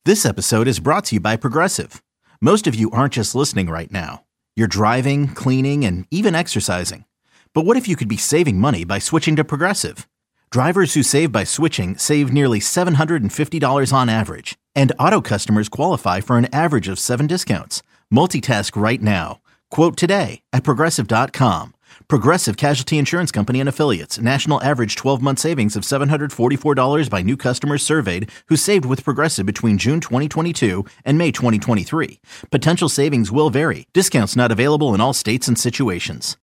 This episode is brought to you by Progressive. Most of you aren't just listening right now. You're driving, cleaning, and even exercising. But what if you could be saving money by switching to Progressive? Drivers who save by switching save nearly $750 on average. And auto customers qualify for an average of 7 discounts. Multitask right now. Quote today at Progressive.com. Progressive Casualty Insurance Company and Affiliates. National average 12-month savings of $744 by new customers surveyed who saved with Progressive between June 2022 and May 2023. Potential savings will vary. Discounts not available in all states and situations.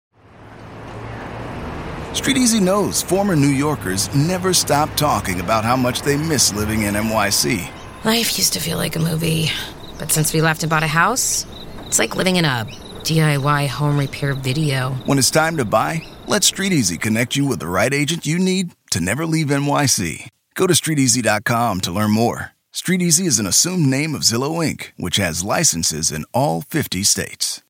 StreetEasy knows former New Yorkers never stop talking about how much they miss living in NYC. Life used to feel like a movie, but since we left and bought a house, it's like living in a DIY home repair video. When it's time to buy, let StreetEasy connect you with the right agent you need to never leave NYC. Go to StreetEasy.com to learn more. StreetEasy is an assumed name of Zillow Inc., which has licenses in all 50 states.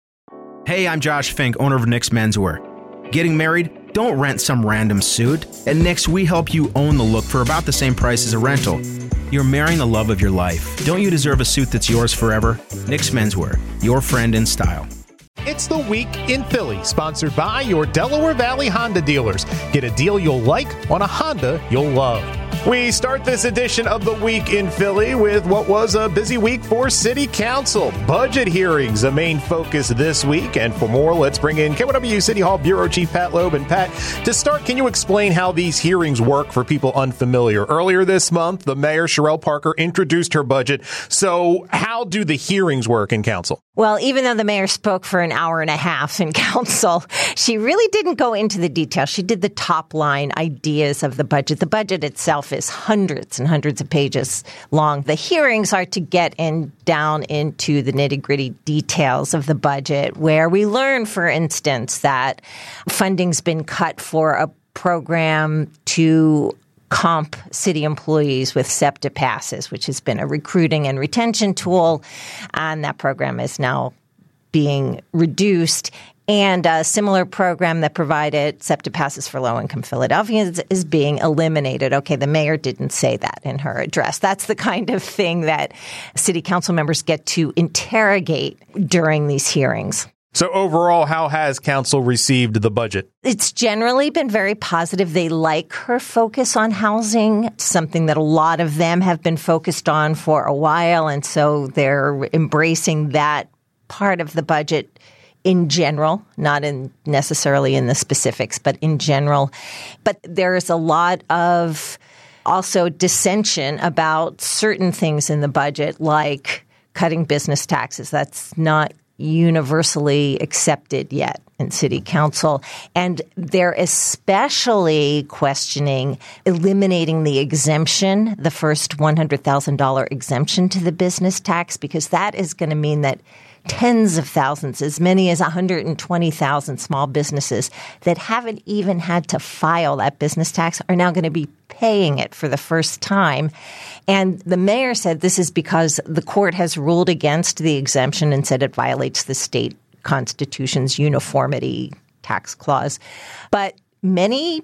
Hey, I'm Josh Fink, owner of Nick's Menswear. Getting married? Don't rent some random suit. At Nick's, we help you own the look for about the same price as a rental. You're marrying the love of your life. Don't you deserve a suit that's yours forever? Nick's Menswear, your friend in style. It's the Week in Philly, sponsored by your Delaware Valley Honda dealers. Get a deal you'll like on a Honda you'll love. We start this edition of the Week in Philly with what was a busy week for City Council. Budget hearings, a main focus this week. And for more, let's bring in KYW City Hall Bureau Chief Pat Loeb. And Pat, to start, can you explain how these hearings work for people unfamiliar? Earlier this month, the mayor, Sherelle Parker, introduced her budget. So how do the hearings work in council? Well, even though the mayor spoke for an hour and a half in council, she really didn't go into the details. She did the top line ideas of the budget. The budget itself is hundreds and hundreds of pages long. The hearings are to get down into the nitty-gritty details of the budget, where we learn, for instance, that funding's been cut for a program to comp city employees with SEPTA passes, which has been a recruiting and retention tool, and that program is now being reduced. And a similar program that provided SEPTA passes for low-income Philadelphians is being eliminated. Okay, the mayor didn't say that in her address. That's the kind of thing that city council members get to interrogate during these hearings. So overall, how has council received the budget? It's generally been very positive. They like her focus on housing, something that a lot of them have been focused on for a while. And so they're embracing that part of the budget in general, not necessarily in the specifics, but in general. But there is a lot of also dissension about certain things in the budget, like cutting business taxes. That's not universally accepted yet in city council. And they're especially questioning eliminating the exemption, the first $100,000 exemption to the business tax, because that is going to mean that tens of thousands, as many as 120,000 small businesses that haven't even had to file that business tax are now going to be paying it for the first time. And the mayor said this is because the court has ruled against the exemption and said it violates the state constitution's uniformity tax clause. But many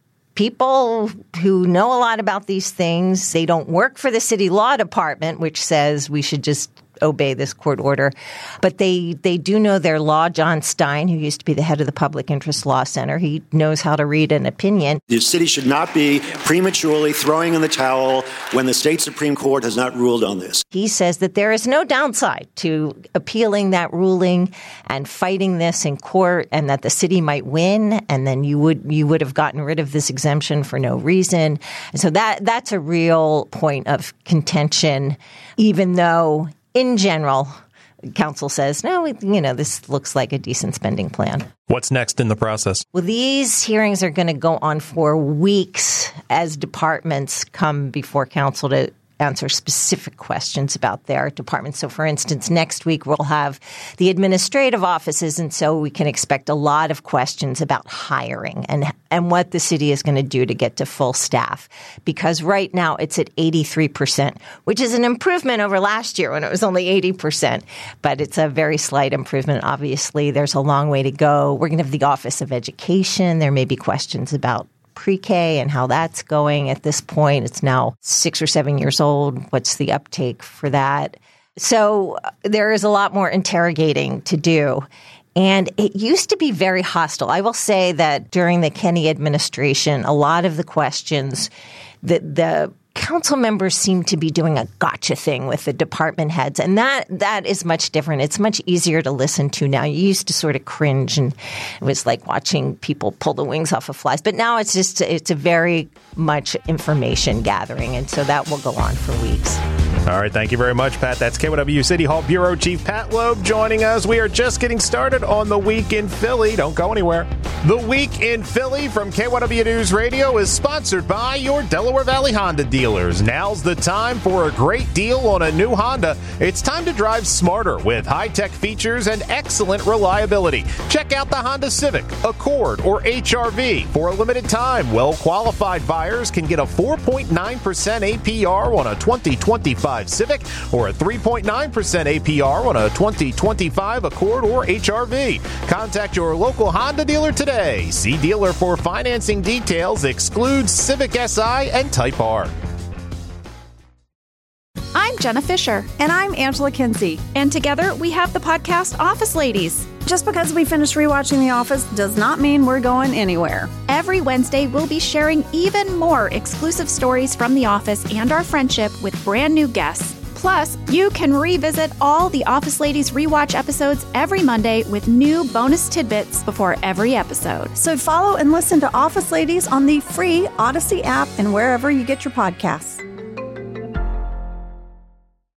people who know a lot about these things, they don't work for the city law department, which says we should just obey this court order. But they do know their law. John Stein, who used to be the head of the Public Interest Law Center, he knows how to read an opinion. The city should not be prematurely throwing in the towel when the state Supreme Court has not ruled on this. He says that there is no downside to appealing that ruling and fighting this in court, and that the city might win, and then you would have gotten rid of this exemption for no reason. And so that's a real point of contention, even though in general, council says, no, this looks like a decent spending plan. What's next in the process? Well, these hearings are going to go on for weeks as departments come before council to answer specific questions about their departments. So, for instance, next week we'll have the administrative offices, and so we can expect a lot of questions about hiring and what the city is going to do to get to full staff. Because right now it's at 83%, which is an improvement over last year when it was only 80%. But it's a very slight improvement. Obviously, there's a long way to go. We're going to have the Office of Education. There may be questions about pre-K and how that's going at this point. It's now 6 or 7 years old. What's the uptake for that? So there is a lot more interrogating to do. And it used to be very hostile. I will say that during the Kenney administration, a lot of the questions that the council members seem to be doing a gotcha thing with the department heads. And that is much different. It's much easier to listen to now. You used to sort of cringe, and it was like watching people pull the wings off of flies. But now it's a very much information gathering. And so that will go on for weeks. All right, thank you very much, Pat. That's KYW City Hall Bureau Chief Pat Loeb joining us. We are just getting started on The Week in Philly. Don't go anywhere. The Week in Philly from KYW News Radio is sponsored by your Delaware Valley Honda dealers. Now's the time for a great deal on a new Honda. It's time to drive smarter with high-tech features and excellent reliability. Check out the Honda Civic, Accord, or HR-V. For a limited time, well-qualified buyers can get a 4.9% APR on a 2025 Civic or a 3.9% APR on a 2025 Accord or HR-V. Contact your local Honda dealer today. See dealer for financing details. Excludes Civic Si and Type R. I'm Jenna Fisher. And I'm Angela Kinsey. And together we have the podcast Office Ladies. Just because we finished rewatching The Office does not mean we're going anywhere. Every Wednesday, we'll be sharing even more exclusive stories from The Office and our friendship with brand new guests. Plus, you can revisit all the Office Ladies rewatch episodes every Monday with new bonus tidbits before every episode. So follow and listen to Office Ladies on the free Odyssey app and wherever you get your podcasts.